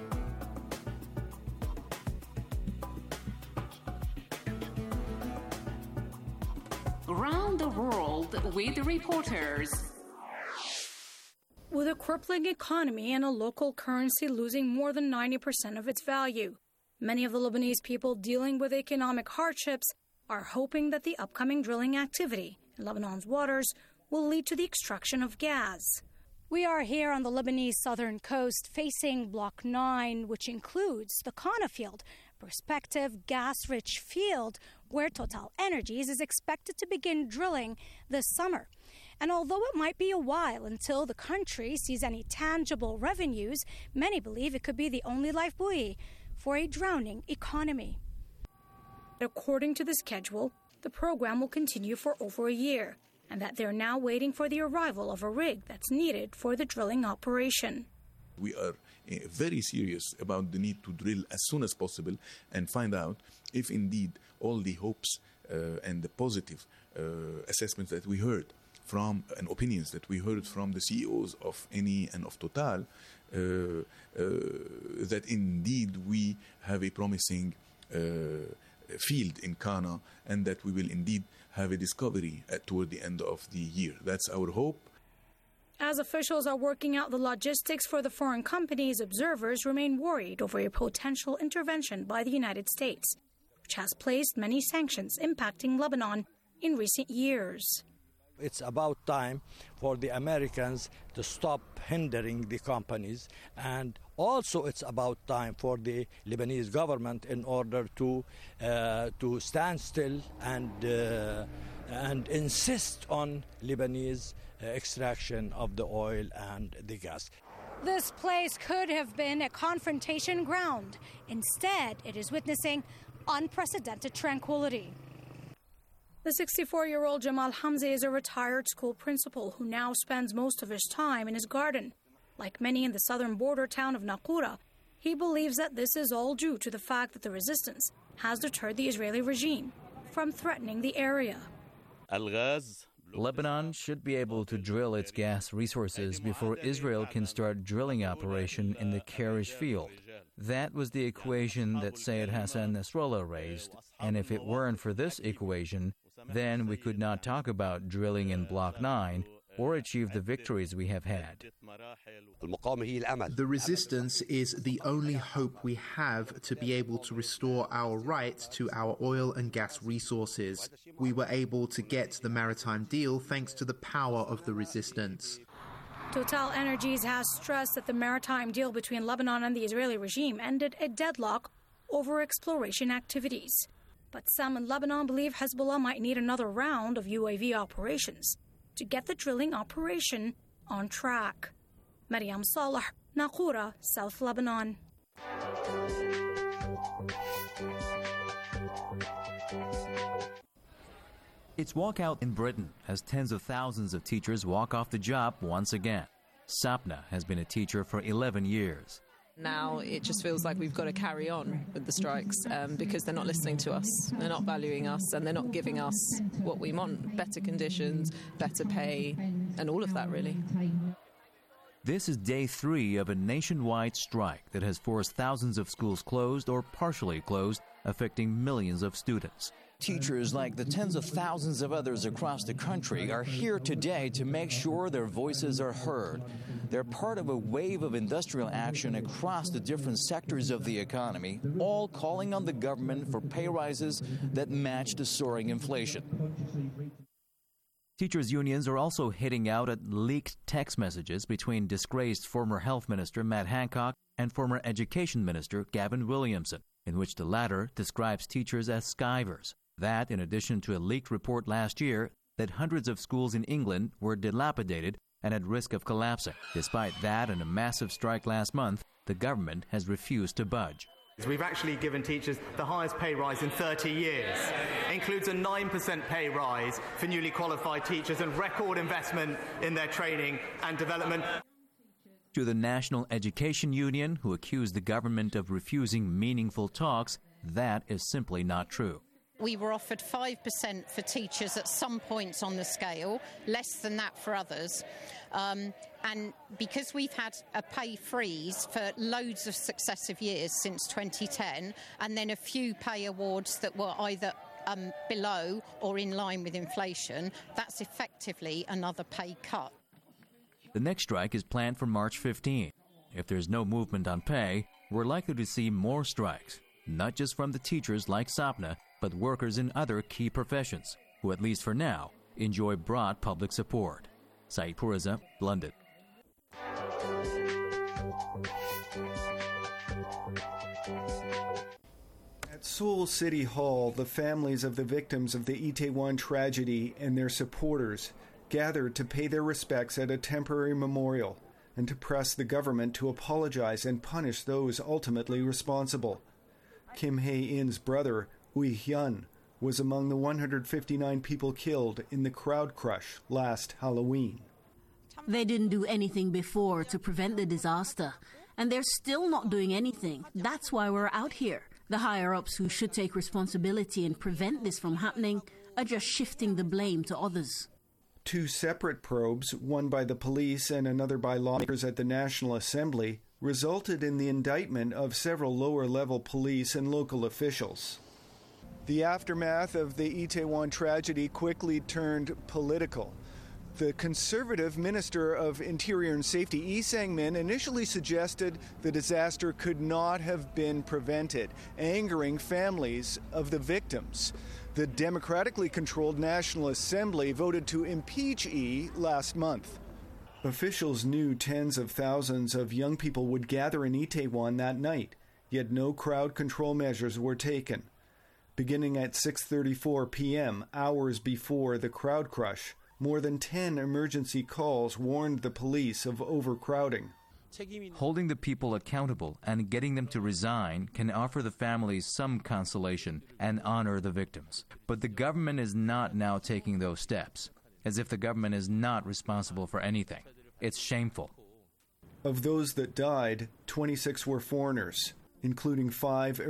Around the world with reporters. With a crippling economy and a local currency losing more than ninety percent of its value, many of the Lebanese people dealing with economic hardships are hoping that the upcoming drilling activity in Lebanon's waters will lead to the extraction of gas. We are here on the Lebanese southern coast facing Block nine, which includes the Kana field, prospective gas-rich field where Total Energies is expected to begin drilling this summer. And although it might be a while until the country sees any tangible revenues, many believe it could be the only life buoy for a drowning economy. According to the schedule, the program will continue for over a year, and that they're now waiting for the arrival of a rig that's needed for the drilling operation. We are uh, very serious about the need to drill as soon as possible and find out if indeed all the hopes uh, and the positive uh, assessments that we heard from and opinions that we heard from the C E Os of Eni and of Total, uh, uh, that indeed we have a promising uh, field in Kana and that we will indeed have a discovery at, toward the end of the year. That's our hope. As officials are working out the logistics for the foreign companies, observers remain worried over a potential intervention by the United States, which has placed many sanctions impacting Lebanon in recent years. It's about time for the Americans to stop hindering the companies, and also it's about time for the Lebanese government in order to uh, to stand still and uh, and insist on Lebanese uh, extraction of the oil and the gas. This place could have been a confrontation ground. Instead, it is witnessing unprecedented tranquility. The sixty-four-year-old Jamal Hamza is a retired school principal who now spends most of his time in his garden. Like many in the southern border town of Naqoura, he believes that this is all due to the fact that the resistance has deterred the Israeli regime from threatening the area. Lebanon should be able to drill its gas resources before Israel can start drilling operation in the Karish field. That was the equation that Sayed Hassan Nasrallah raised, and if it weren't for this equation, then we could not talk about drilling in Block nine or achieve the victories we have had. The resistance is the only hope we have to be able to restore our rights to our oil and gas resources. We were able to get the maritime deal thanks to the power of the resistance. Total Energies has stressed that the maritime deal between Lebanon and the Israeli regime ended a deadlock over exploration activities. But some in Lebanon believe Hezbollah might need another round of U A V operations to get the drilling operation on track. Maryam Saleh, Naqoura, South Lebanon. It's walkout in Britain as tens of thousands of teachers walk off the job once again. Sapna has been a teacher for eleven years. Now it just feels like we've got to carry on with the strikes um, because they're not listening to us, they're not valuing us, and they're not giving us what we want, better conditions, better pay, and all of that really. This is day three of a nationwide strike that has forced thousands of schools closed or partially closed, affecting millions of students. Teachers, like the tens of thousands of others across the country, are here today to make sure their voices are heard. They're part of a wave of industrial action across the different sectors of the economy, all calling on the government for pay rises that match the soaring inflation. Teachers' unions are also hitting out at leaked text messages between disgraced former Health Minister Matt Hancock and former Education Minister Gavin Williamson, in which the latter describes teachers as skivers. That, in addition to a leaked report last year that hundreds of schools in England were dilapidated and at risk of collapsing. Despite that and a massive strike last month, the government has refused to budge. We've actually given teachers the highest pay rise in thirty years. It includes a nine percent pay rise for newly qualified teachers and record investment in their training and development. To the National Education Union, who accused the government of refusing meaningful talks, that is simply not true. We were offered five percent for teachers at some points on the scale, less than that for others. Um, and because we've had a pay freeze for loads of successive years since twenty ten, and then a few pay awards that were either um, below or in line with inflation, that's effectively another pay cut. The next strike is planned for March fifteenth. If there's no movement on pay, we're likely to see more strikes, not just from the teachers like Sapna, but workers in other key professions, who at least for now enjoy broad public support. Saeed Pourreza, London. At Seoul City Hall, the families of the victims of the Itaewon tragedy and their supporters gathered to pay their respects at a temporary memorial and to press the government to apologize and punish those ultimately responsible. Kim Hae-in's brother, Ui Hyun, was among the one hundred fifty-nine people killed in the crowd crush last Halloween. They didn't do anything before to prevent the disaster, and they're still not doing anything. That's why we're out here. The higher-ups who should take responsibility and prevent this from happening are just shifting the blame to others. Two separate probes, one by the police and another by lawmakers at the National Assembly, resulted in the indictment of several lower-level police and local officials. The aftermath of the Itaewon tragedy quickly turned political. The conservative Minister of Interior and Safety, Lee Sang-min, initially suggested the disaster could not have been prevented, angering families of the victims. The democratically controlled National Assembly voted to impeach E last month. Officials knew tens of thousands of young people would gather in Itaewon that night, yet no crowd control measures were taken. Beginning at six thirty-four p.m., hours before the crowd crush, more than ten emergency calls warned the police of overcrowding. Holding the people accountable and getting them to resign can offer the families some consolation and honor the victims. But the government is not now taking those steps, as if the government is not responsible for anything. It's shameful. Of those that died, twenty-six were foreigners, including five